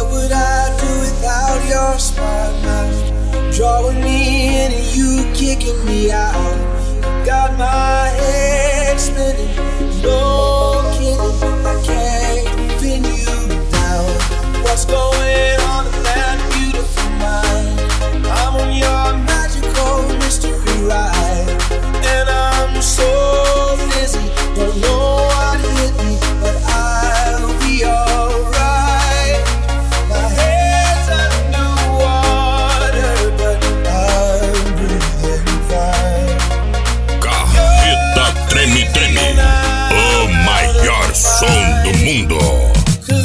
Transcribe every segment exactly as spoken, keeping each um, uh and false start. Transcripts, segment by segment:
What would I do without your smart mouth? Drawing me in and you kicking me out. Got my head spinning, no kidding, I can't pin you down. What's going on in that beautiful mind? I'm on your magical mystery ride, and I'm so busy, don't know what hit me, but I'll be alright. My head's underwater, but I'm breathing fine. Carreta Treme Treme, o maior som do mundo.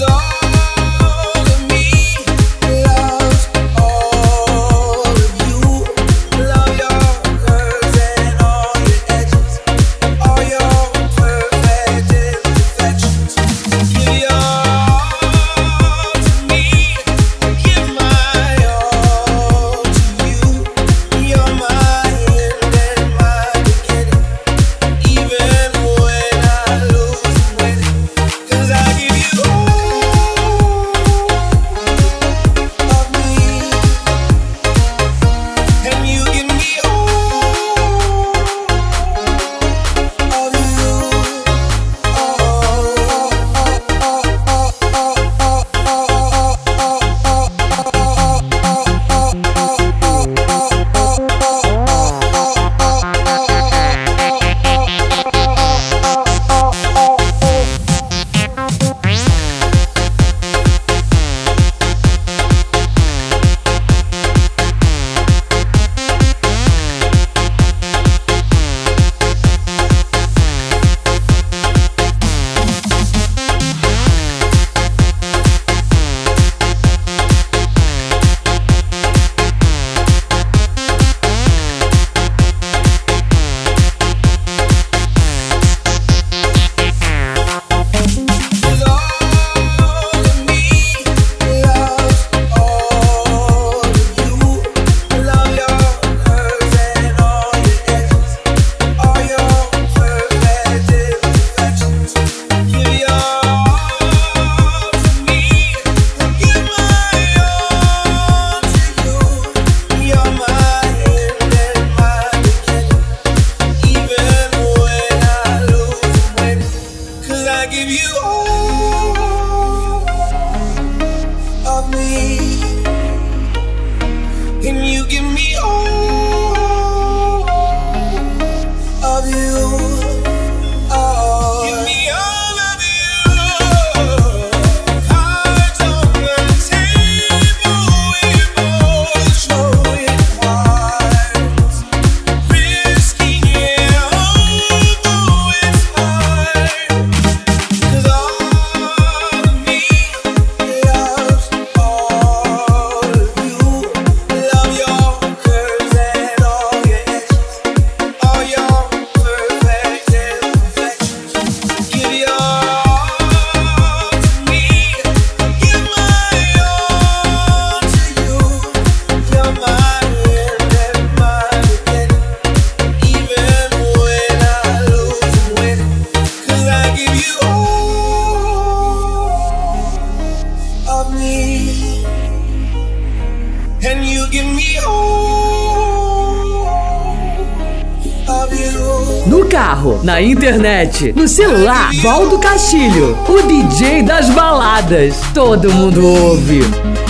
No carro, na internet, no celular, Valdo Castilho, o D J das baladas. Todo mundo ouve.